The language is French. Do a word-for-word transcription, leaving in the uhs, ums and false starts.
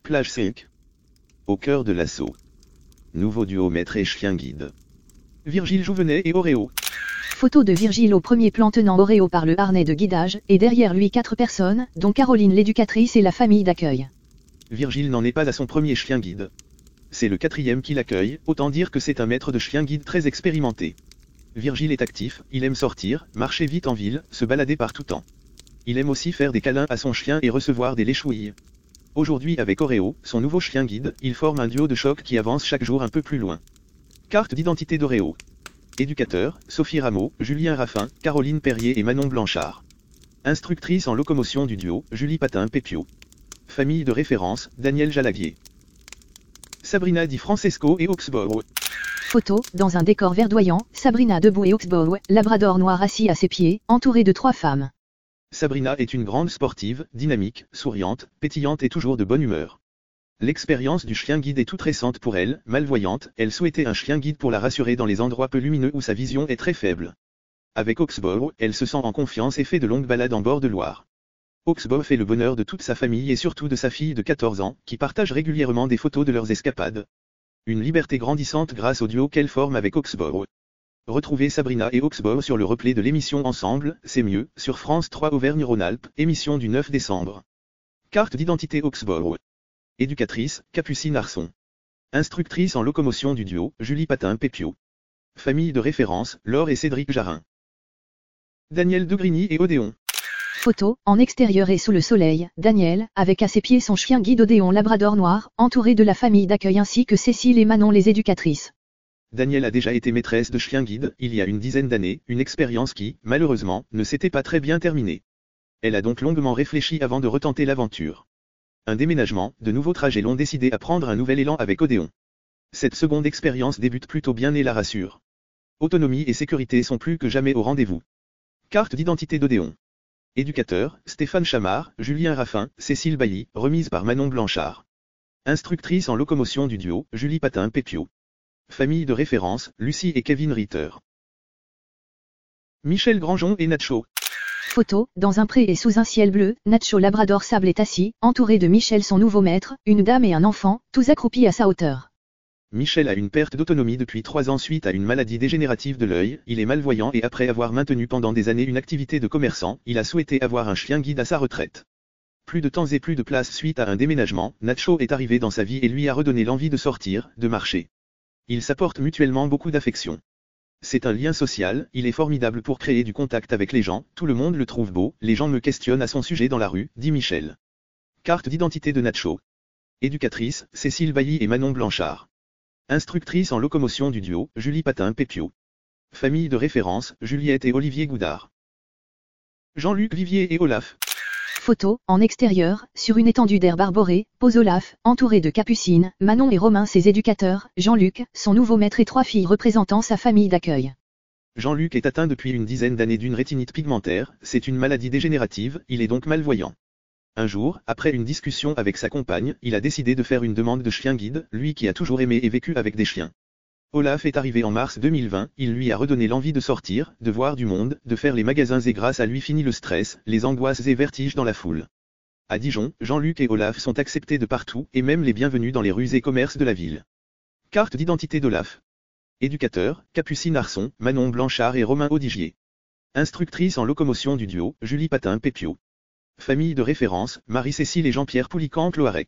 Plage cinq. Au cœur de l'assaut. Nouveau duo maître et chien guide. Virgile Jouvenet et Oreo. Photo de Virgile au premier plan tenant Oreo par le harnais de guidage, et derrière lui quatre personnes, dont Caroline l'éducatrice et la famille d'accueil. Virgile n'en est pas à son premier chien guide. C'est le quatrième qui l'accueille, autant dire que c'est un maître de chien guide très expérimenté. Virgile est actif, il aime sortir, marcher vite en ville, se balader par tout temps. Il aime aussi faire des câlins à son chien et recevoir des léchouilles. Aujourd'hui avec Oreo, son nouveau chien guide, ils forment un duo de choc qui avance chaque jour un peu plus loin. Carte d'identité d'Oreo. Éducateur, Sophie Rameau, Julien Raffin, Caroline Perrier et Manon Blanchard. Instructrice en locomotion du duo, Julie Patin-Pepio. Famille de référence, Daniel Jalaguier. Sabrina Di Francesco et Oxbow. Photo, dans un décor verdoyant, Sabrina debout et Oxbow, labrador noir assis à ses pieds, entouré de trois femmes. Sabrina est une grande sportive, dynamique, souriante, pétillante et toujours de bonne humeur. L'expérience du chien guide est toute récente pour elle, malvoyante, elle souhaitait un chien guide pour la rassurer dans les endroits peu lumineux où sa vision est très faible. Avec Oxbow, elle se sent en confiance et fait de longues balades en bord de Loire. Oxbow fait le bonheur de toute sa famille et surtout de sa fille de quatorze ans, qui partage régulièrement des photos de leurs escapades. Une liberté grandissante grâce au duo qu'elle forme avec Oxbow. Retrouvez Sabrina et Oxbow sur le replay de l'émission Ensemble, c'est mieux, sur France trois Auvergne-Rhône-Alpes, émission du neuf décembre. Carte d'identité Oxbow. Éducatrice, Capucine Arson. Instructrice en locomotion du duo, Julie Patin-Pepio. Famille de référence, Laure et Cédric Jarin. Daniel Degrigny et Odéon. Photo, en extérieur et sous le soleil, Daniel, avec à ses pieds son chien guide Odéon labrador noir, entouré de la famille d'accueil ainsi que Cécile et Manon les éducatrices. Daniel a déjà été maîtresse de chien guide, il y a une dizaine d'années, une expérience qui, malheureusement, ne s'était pas très bien terminée. Elle a donc longuement réfléchi avant de retenter l'aventure. Un déménagement, de nouveaux trajets l'ont décidé à prendre un nouvel élan avec Odéon. Cette seconde expérience débute plutôt bien et la rassure. Autonomie et sécurité sont plus que jamais au rendez-vous. Carte d'identité d'Odéon. Éducateur, Stéphane Chamard, Julien Raffin, Cécile Bailly, remise par Manon Blanchard. Instructrice en locomotion du duo, Julie Patin-Pepio. Famille de référence, Lucie et Kevin Ritter. Michel Grangeon et Nacho. Photo, dans un pré et sous un ciel bleu, Nacho labrador sable est assis, entouré de Michel son nouveau maître, une dame et un enfant, tous accroupis à sa hauteur. Michel a une perte d'autonomie depuis trois ans suite à une maladie dégénérative de l'œil, il est malvoyant et après avoir maintenu pendant des années une activité de commerçant, il a souhaité avoir un chien guide à sa retraite. Plus de temps et plus de place suite à un déménagement, Nacho est arrivé dans sa vie et lui a redonné l'envie de sortir, de marcher. Ils s'apportent mutuellement beaucoup d'affection. C'est un lien social, il est formidable pour créer du contact avec les gens, tout le monde le trouve beau, les gens me questionnent à son sujet dans la rue, dit Michel. Carte d'identité de Nacho. Éducatrice, Cécile Bailly et Manon Blanchard. Instructrice en locomotion du duo, Julie Patin-Pepio. Famille de référence, Juliette et Olivier Goudard. Jean-Luc Vivier et Olaf. Photo, en extérieur, sur une étendue d'herbe arborée, pose Olaf, entouré de Capucine, Manon et Romain ses éducateurs, Jean-Luc, son nouveau maître et trois filles représentant sa famille d'accueil. Jean-Luc est atteint depuis une dizaine d'années d'une rétinite pigmentaire, c'est une maladie dégénérative, il est donc malvoyant. Un jour, après une discussion avec sa compagne, il a décidé de faire une demande de chien guide, lui qui a toujours aimé et vécu avec des chiens. Olaf est arrivé en mars deux mille vingt, il lui a redonné l'envie de sortir, de voir du monde, de faire les magasins et grâce à lui fini le stress, les angoisses et vertiges dans la foule. À Dijon, Jean-Luc et Olaf sont acceptés de partout, et même les bienvenus dans les rues et commerces de la ville. Carte d'identité d'Olaf. Éducateur, Capucine Arson, Manon Blanchard et Romain Audigier. Instructrice en locomotion du duo, Julie Patin-Pepio. Famille de référence, Marie-Cécile et Jean-Pierre Poulicante Loiret.